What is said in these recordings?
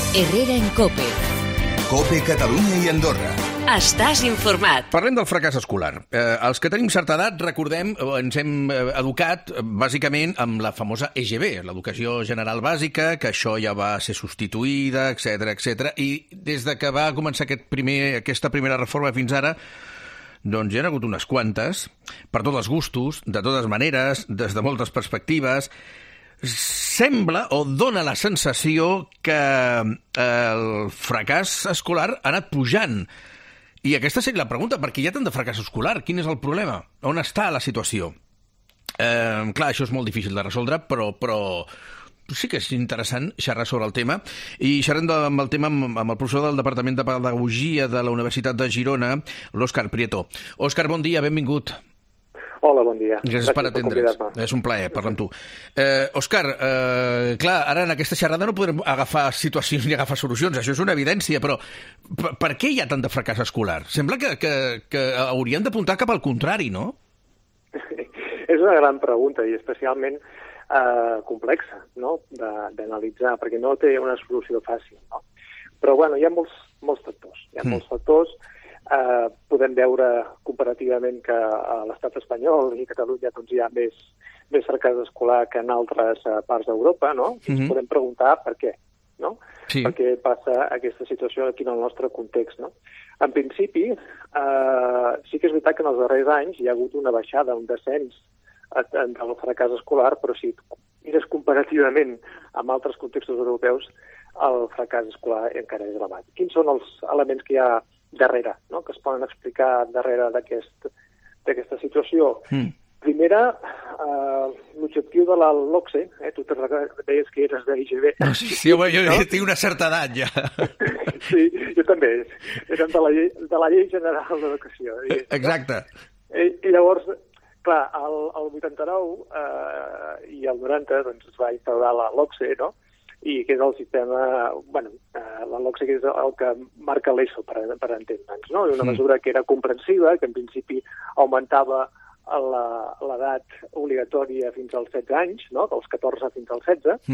Herrera en COPE. COPE Catalunya i Andorra. Estàs informat. Parlem del fracàs escolar. Els que tenim certa edat recordem, ens hem educat bàsicament amb la famosa EGB, l'Educació General Bàsica, que això ja va ser substituïda, etc. I des de que va començar aquesta primera reforma fins ara, doncs hi ha hagut unes quantes, per tots els gustos, de totes maneres, des de moltes perspectives. Sembla o dona la sensació que el fracàs escolar ha anat pujant. I aquesta seria la pregunta, per què hi ha tant de fracàs escolar? Quin és el problema? On està la situació? Clar, això és molt difícil de resoldre, però sí que és interessant xerrar sobre el tema. I xerrem amb el tema amb el professor del Departament de Pedagogia de la Universitat de Girona, l'Òscar Prieto. Òscar, bon dia, benvingut. Hola, bon dia. Gràcies per atendre'ns. És un plaer parlar amb tu. Òscar, clar, ara en aquesta xerrada no podrem agafar situacions ni agafar solucions, això és una evidència, però per què hi ha tant de fracàs escolar? Sembla que hauríem d'apuntar cap al contrari, no? És una gran pregunta i especialment complexa, no?, d'analitzar, perquè no té una solució fàcil, no? Però, bueno, hi ha molts factors. Molts factors. Podem veure comparativament que a l'estat espanyol i a Catalunya doncs, hi ha més fracàs escolar que en altres parts d'Europa, no? Ens podem preguntar per què, no? Sí. Per què passa aquesta situació aquí en el nostre context, no? En principi, sí que és veritat que en els darrers anys hi ha hagut una baixada, un descens del fracàs escolar, però si mires comparativament amb altres contextos europeus, el fracàs escolar encara és elevat. Quins són els elements que hi ha darrere, no?, que es poden explicar darrere d'aquesta situació? Primera, l'objectiu de la LOCSE, tu te deies que eres de l'IGB. Sí, home, jo tinc una certa edat, ja. Sí, jo també. Érem de la Llei General d'Educació. Exacte. I llavors, clar, el 89 i el 90 doncs, es va instaurar la LOCSE, no?, i que és el sistema, la LOCSE que és el que marca l'ESO, per entendre'ns, no? Una mesura que era comprensiva, que en principi augmentava l'edat obligatòria fins als 16 anys, no?, dels 14 fins als 16,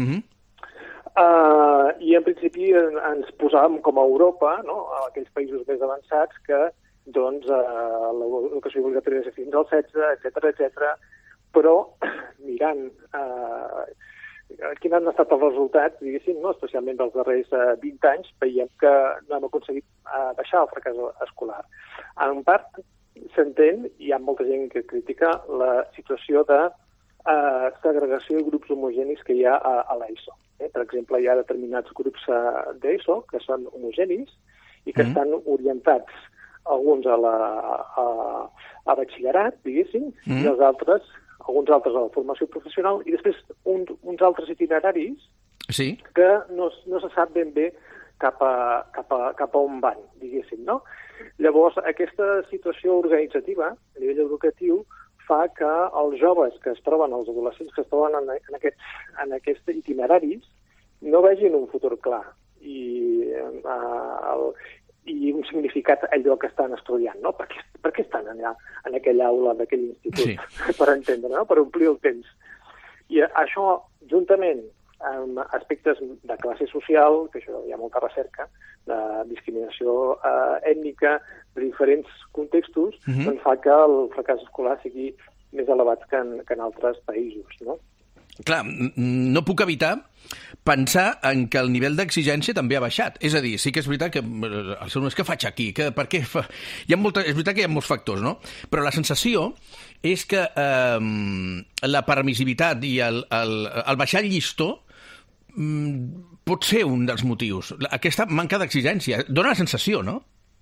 i en principi ens posàvem com a Europa, no?, a aquells països més avançats que doncs l'educació obligatòria és fins als 16, etc. Però mirant quins han estat els resultats, diguéssim, no? Especialment dels darrers 20 anys, veiem que no hem aconseguit baixar el fracàs escolar. En part, s'entén, hi ha molta gent que critica la situació de segregació de grups homogenis que hi ha a l'ESO. Per exemple, hi ha determinats grups d'ESO que són homogenis i que estan orientats alguns a batxillerat, diguéssim, i alguns altres a la formació professional, i després uns altres itineraris que no se sap ben bé cap a on van, diguéssim, no? Llavors, aquesta situació organitzativa, a nivell educatiu, fa que els joves que es troben, els adolescents que es troben en aquests itineraris, no vegin un futur clar i un significat allò que estan estudiant, no? Per què estan allà, en aquella aula d'aquell institut, per entendre, no? Per omplir el temps. I això, juntament amb aspectes de classe social, que això hi ha molta recerca, de discriminació ètnica, de diferents contextos, doncs fa que el fracàs escolar sigui més elevat que en altres països, no? Clar, no puc evitar pensar en que el nivell d'exigència també ha baixat. És a dir, sí que és veritat que els alumnes, què faig aquí? És veritat que hi ha molts factors, no? Però la sensació és que la permissivitat i el baixar el llistó pot ser un dels motius. Aquesta manca d'exigència. Dóna la sensació, no?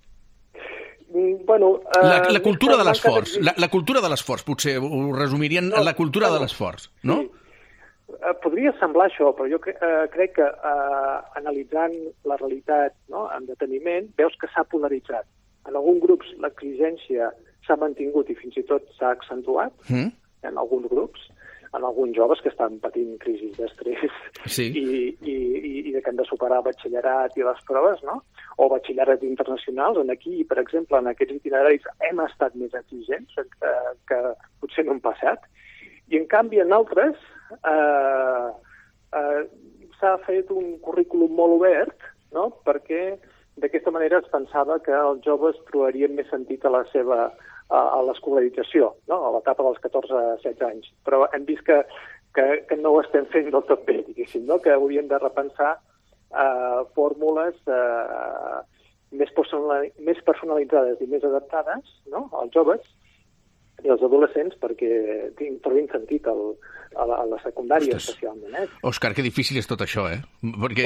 La cultura de l'esforç. La cultura de l'esforç, potser ho resumirien en la cultura de l'esforç, no? Podria semblar això, però jo crec que analitzant la realitat, no, amb deteniment, veus que s'ha polaritzat. En alguns grups l'exigència s'ha mantingut i fins i tot s'ha accentuat, en alguns grups, en alguns joves que estan patint crisis d'estrès i que han de superar el batxillerat i les proves, no? O batxillerat internacionals. Aquí, per exemple, en aquests itineraris hem estat més exigents que potser no hem passat. I, en canvi, en altres s'ha fet un currículum molt obert no? Perquè d'aquesta manera es pensava que els joves trobarien més sentit a l'escolarització, no? A l'etapa dels 14-16 anys. Però hem vist que no ho estem fent del tot bé, diguéssim, no? Que hauríem de repensar fórmules més personalitzades i més adaptades, no? Als joves i als adolescents perquè trobin sentit a la secundària. Ostres, especialment. Òscar, que difícil és tot això, Perquè...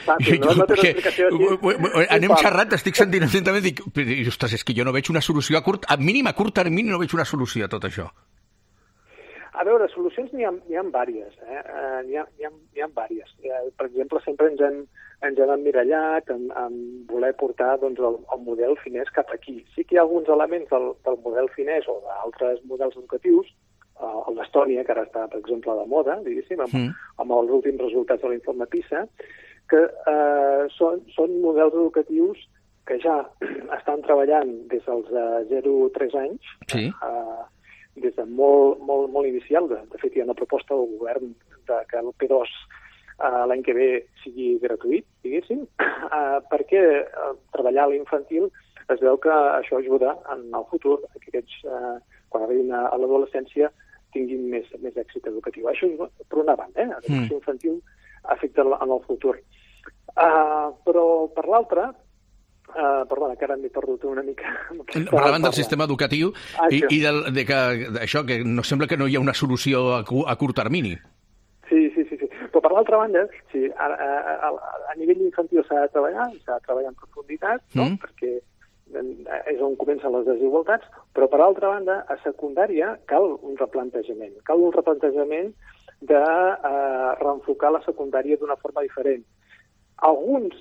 No, anem xerrant, t'estic sentint atentament i dic, ostres, és que jo no veig una solució a curt termini no veig una solució a tot això. A veure, solucions n'hi ha vàries, n'hi ha vàries. Per exemple, sempre ens hem emmirallat en voler portar doncs, el model finès cap aquí. Sí que hi ha alguns elements del model finès o d'altres models educatius, el d'Estònia, que ara està, per exemple, de moda, diguéssim, amb els últims resultats de l'informe PISA, que són models educatius que ja estan treballant des dels 0-3 anys, sí. Des de molt inicial. De fet, hi ha una proposta del govern que el P2 l'any que ve sigui gratuït, diguéssim, perquè treballar a l'infantil es veu que això ajuda en el futur, que aquests, quan arribin a l'adolescència, tinguin més èxit educatiu. Això és per una banda, l'educació infantil afecta en el futur. Però per l'altra, perdona, que ara m'he perdut una mica. Parlaven del sistema educatiu i d'això, que no sembla que no hi ha una solució a curt termini. Sí. Però per l'altra banda, sí, a nivell infantil s'ha de treballar en profunditat, no? Perquè és on comencen les desigualtats, però per altra banda, a secundària cal un replantejament. Cal un replantejament de reenfocar la secundària d'una forma diferent. Algunes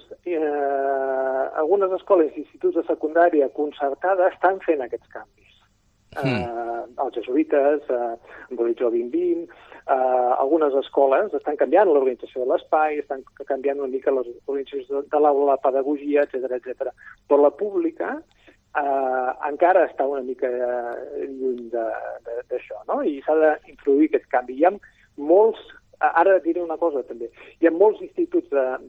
escoles i instituts de secundària concertada estan fent aquests canvis. Els jesuïtes, amb l'horitzó 2020, algunes escoles estan canviant l'organització de l'espai, estan canviant una mica l'organització de l'aula, la pedagogia, etc. Però la pública encara està una mica lluny d'això, no? I s'ha d'introduir aquest canvi. Hi ha molts... Ara diré una cosa, també. Hi ha molts instituts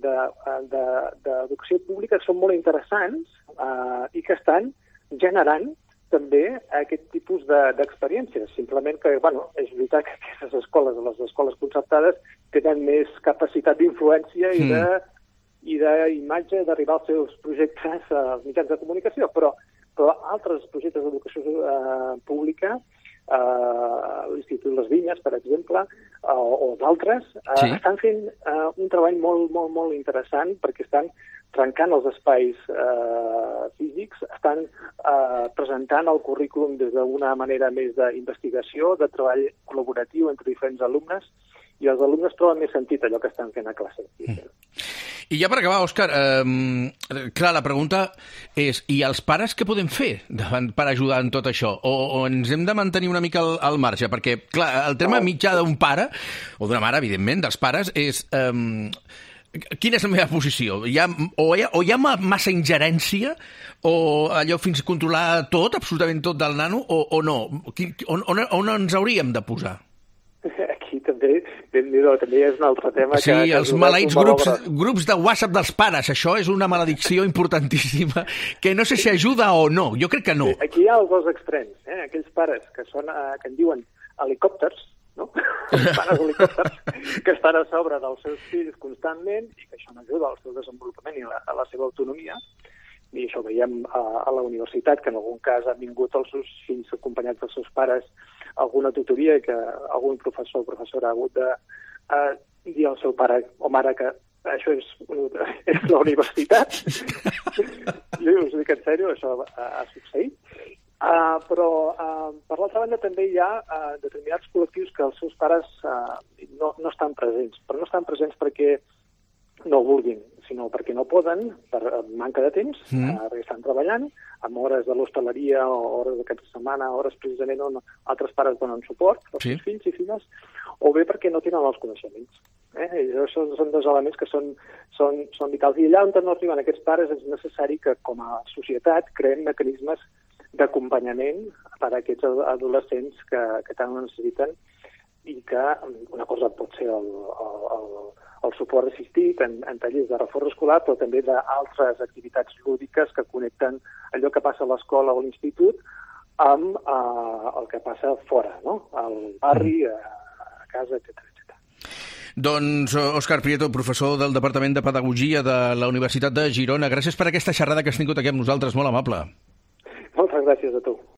d'educació pública que són molt interessants i que estan generant també aquest tipus d'experiències. Simplement que, és veritat que aquestes escoles, les escoles concertades, tenen més capacitat d'influència i d'imatge d'arribar als seus projectes als mitjans de comunicació, però altres projectes d'educació pública, l'Institut Les Vinyes, per exemple, o d'altres, estan fent un treball molt interessant perquè estan trencant els espais físics, estan presentant el currículum des d'una manera més d'investigació, de treball col·laboratiu entre diferents alumnes, i els alumnes troben més sentit allò que estan fent a classe. I ja per acabar, Òscar, clar, la pregunta és, i els pares què podem fer per ajudar en tot això? O ens hem de mantenir una mica al marge? Perquè, clar, el terme mitjà d'un pare, o d'una mare, evidentment, dels pares, és... Quina és la meva posició? Hi ha massa ingerència o allò fins a controlar tot, absolutament tot del nano, o no? On ens hauríem de posar? Aquí també és un altre tema. Sí, els maleïts grups de WhatsApp dels pares, això és una maledicció importantíssima, que no sé si ajuda o no, jo crec que no. Aquí hi ha els dos extrems, aquells pares que en diuen helicòpters, no? Els pares helicòpters que estan a sobre dels seus fills constantment i que això no ajuda al seu desenvolupament i a la seva autonomia. I això ho veiem a la universitat, que en algun cas han vingut els seus fills acompanyats dels seus pares a alguna tutoria i que algun professor o professora ha hagut de dir al seu pare o mare que això és la universitat. Jo us dic en sèrio, això ha succeït. Però, per l'altra banda, també hi ha determinats col·lectius que els seus pares no estan presents. Però no estan presents perquè no vulguin, sinó perquè no poden, per manca de temps, perquè estan treballant, amb hores de l'hostaleria o hores de cap de setmana, hores precisament on altres pares donen suport als seus fills i filles, o bé perquè no tenen els coneixements. I això són dos elements que són vitals. I allà on no arriben aquests pares és necessari que, com a societat, creem mecanismes d'acompanyament per a aquests adolescents que tant ho necessiten i que una cosa pot ser el suport assistit en tallers de reforç escolar, però també d'altres activitats lúdiques que connecten allò que passa a l'escola o a l'institut amb el que passa fora, no? Al barri, a casa, etc. Doncs Òscar Prieto, professor del Departament de Pedagogia de la Universitat de Girona, gràcies per aquesta xerrada que has tingut aquí amb nosaltres, molt amable. Moltes gràcies a tu.